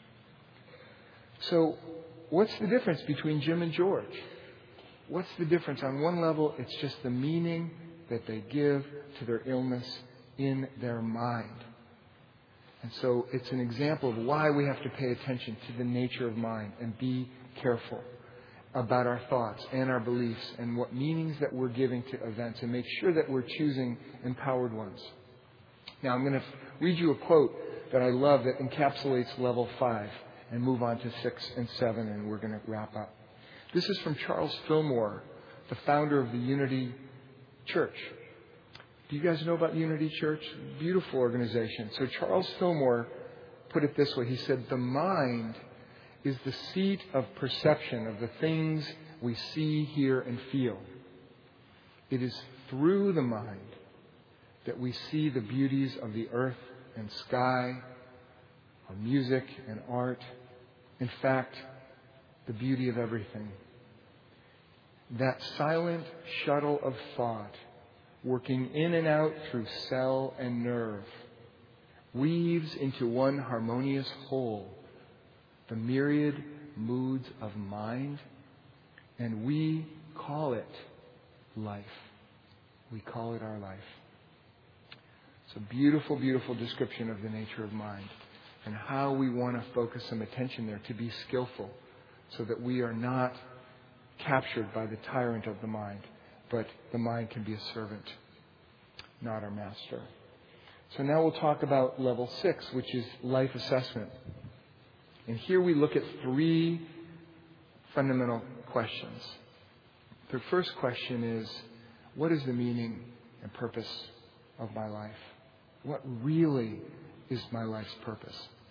So, what's the difference between Jim and George? What's the difference? On one level, it's just the meaning that they give to their illness in their mind. And so, it's an example of why we have to pay attention to the nature of mind and be careful about our thoughts and our beliefs and what meanings that we're giving to events, and make sure that we're choosing empowered ones. Now, I'm going to read you a quote that I love that encapsulates level five, and move on to six and seven, and we're going to wrap up. This is from Charles Fillmore, the founder of the Unity Church. Do you guys know about Unity Church? Beautiful organization. So Charles Fillmore put it this way. He said, the mind is the seat of perception of the things we see, hear, and feel. It is through the mind that we see the beauties of the earth and sky, or music and art. In fact, the beauty of everything. That silent shuttle of thought, working in and out through cell and nerve, weaves into one harmonious whole the myriad moods of mind, and we call it life. We call it our life. It's a beautiful, beautiful description of the nature of mind. and how we want to focus some attention there to be skillful so that we are not captured by the tyrant of the mind, but the mind can be a servant, not our master. So now we'll talk about level six, which is life assessment. And here we look at three fundamental questions. The first question is, what is the meaning and purpose of my life? What really is my life's purpose?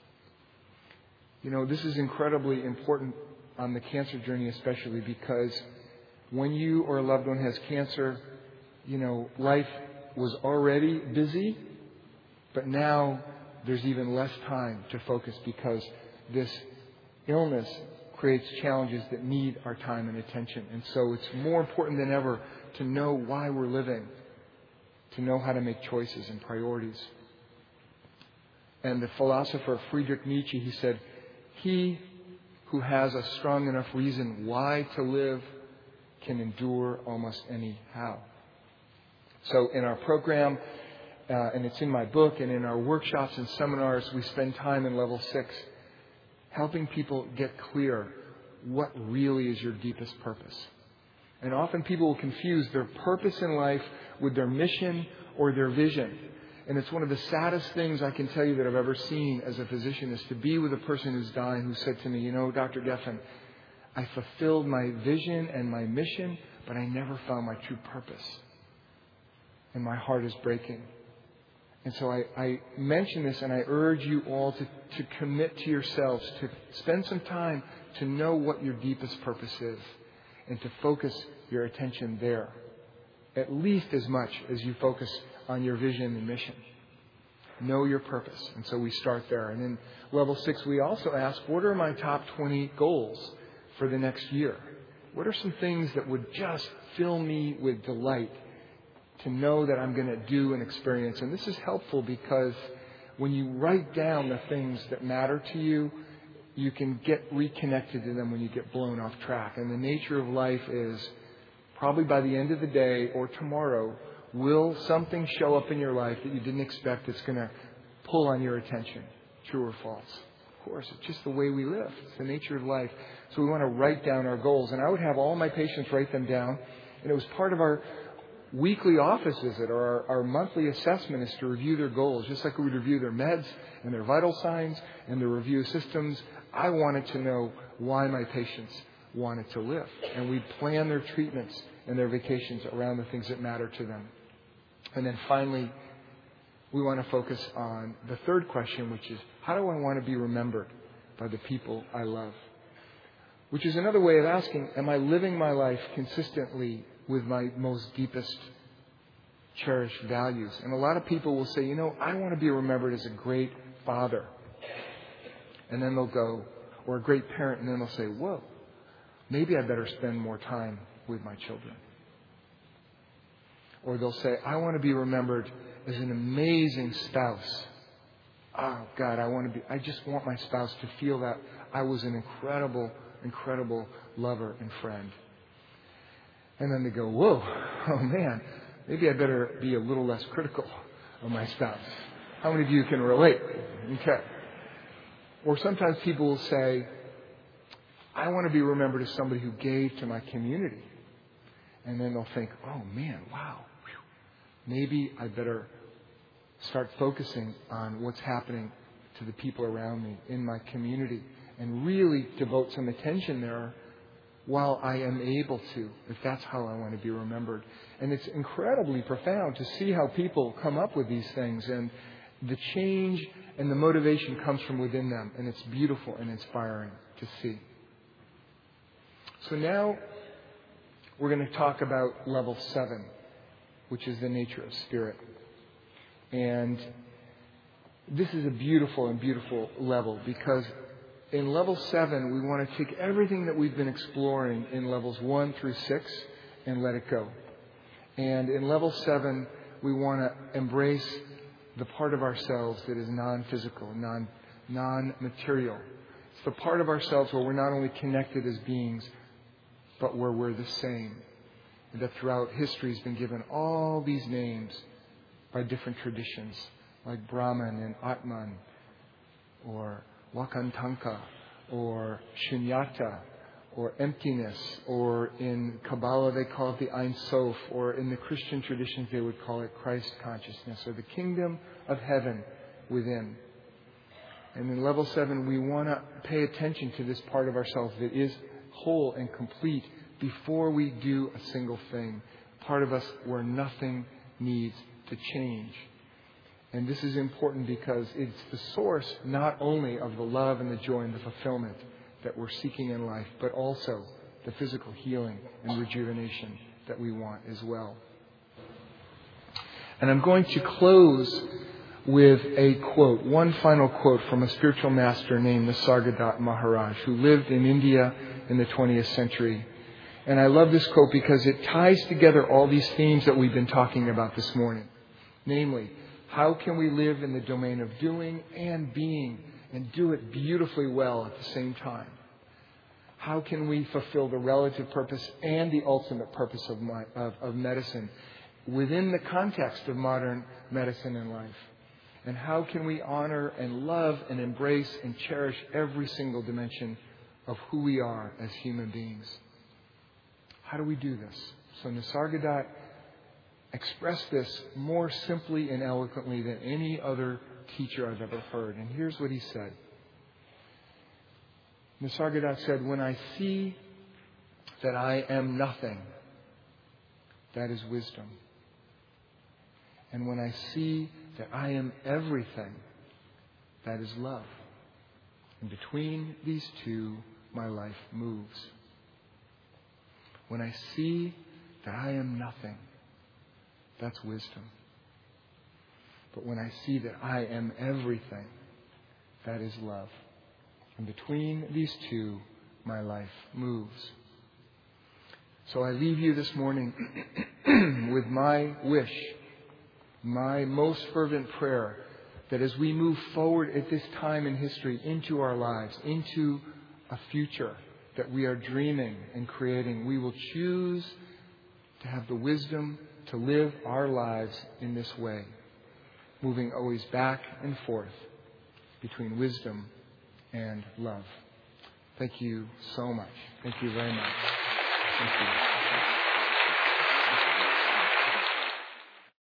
You know, this is incredibly important on the cancer journey, especially because when you or a loved one has cancer, you know, life was already busy, but now there's even less time to focus because this illness creates challenges that need our time and attention. And so it's more important than ever to know why we're living, to know how to make choices and priorities. And the philosopher Friedrich Nietzsche, he said, he who has a strong enough reason why to live can endure almost anyhow. So in our program, uh, and it's in my book, and in our workshops and seminars, we spend time in level six helping people get clear what really is your deepest purpose. And often people will confuse their purpose in life with their mission or their vision. And it's one of the saddest things I can tell you that I've ever seen as a physician is to be with a person who's dying who said to me, you know, Doctor Geffen, I fulfilled my vision and my mission, but I never found my true purpose. And my heart is breaking. And so I, I mention this and I urge you all to, to commit to yourselves, to spend some time to know what your deepest purpose is and to focus your attention there, at least as much as you focus on your vision and mission. Know your purpose. And so we start there. And in level six, we also ask, what are my top twenty goals for the next year? What are some things that would just fill me with delight to know that I'm going to do and experience? And this is helpful because when you write down the things that matter to you, you can get reconnected to them when you get blown off track. And the nature of life is probably by the end of the day or tomorrow, will something show up in your life that you didn't expect that's going to pull on your attention? True or false? Of course, it's just the way we live. It's the nature of life. So we want to write down our goals. And I would have all my patients write them down. And it was part of our weekly office visit or our, our monthly assessment is to review their goals, just like we would review their meds and their vital signs and their review systems. I wanted to know why my patients wanted to live. And we plan their treatments and their vacations around the things that matter to them. And then finally, we want to focus on the third question, which is, how do I want to be remembered by the people I love? Which is another way of asking, am I living my life consistently with my most deepest cherished values? And a lot of people will say, you know, I want to be remembered as a great father. And then they'll go, or a great parent, and then they'll say, whoa, maybe I better spend more time with my children. Or they'll say, I want to be remembered as an amazing spouse. Oh, God, I want to be, I just want my spouse to feel that I was an incredible, incredible lover and friend. And then they go, whoa, oh man, maybe I better be a little less critical of my spouse. How many of you can relate? Okay. Or sometimes people will say, I want to be remembered as somebody who gave to my community. And then they'll think, oh man, wow. Maybe I better start focusing on what's happening to the people around me in my community and really devote some attention there while I am able to, if that's how I want to be remembered. And it's incredibly profound to see how people come up with these things, and the change and the motivation comes from within them, and it's beautiful and inspiring to see. So now we're going to talk about level seven, which is the nature of spirit. And this is a beautiful and beautiful level because in level seven, we want to take everything that we've been exploring in levels one through six and let it go. And in level seven, we want to embrace the part of ourselves that is non-physical, non, non-material. It's the part of ourselves where we're not only connected as beings, but where we're the same. And that throughout history has been given all these names by different traditions, like Brahman and Atman, or wakantanka, or shunyata, or emptiness, or in Kabbalah they call it the Ein Sof, or in the Christian traditions they would call it Christ consciousness, or the kingdom of heaven within. And in level seven, we want to pay attention to this part of ourselves that is whole and complete before we do a single thing. Part of us where nothing needs to change. And this is important because it's the source not only of the love and the joy and the fulfillment that we're seeking in life, but also the physical healing and rejuvenation that we want as well. And I'm going to close with a quote, one final quote from a spiritual master named Nisargadatta Maharaj, who lived in India in the twentieth century. And I love this quote because it ties together all these themes that we've been talking about this morning. Namely, how can we live in the domain of doing and being and do it beautifully well at the same time? How can we fulfill the relative purpose and the ultimate purpose of, my, of, of medicine within the context of modern medicine and life? And how can we honor and love and embrace and cherish every single dimension of who we are as human beings? How do we do this? So Nisargadatta expressed this more simply and eloquently than any other teacher I've ever heard. And here's what he said. Nisargadatta said, "When I see that I am nothing, that is wisdom. And when I see that I am everything, that is love. And between these two, my life moves. When I see that I am nothing, that's wisdom. But when I see that I am everything, that is love. And between these two, my life moves." So I leave you this morning with my wish, my most fervent prayer, that as we move forward at this time in history into our lives, into a future that we are dreaming and creating, we will choose to have the wisdom to live our lives in this way, moving always back and forth between wisdom and love. Thank you so much. Thank you very much. Thank you.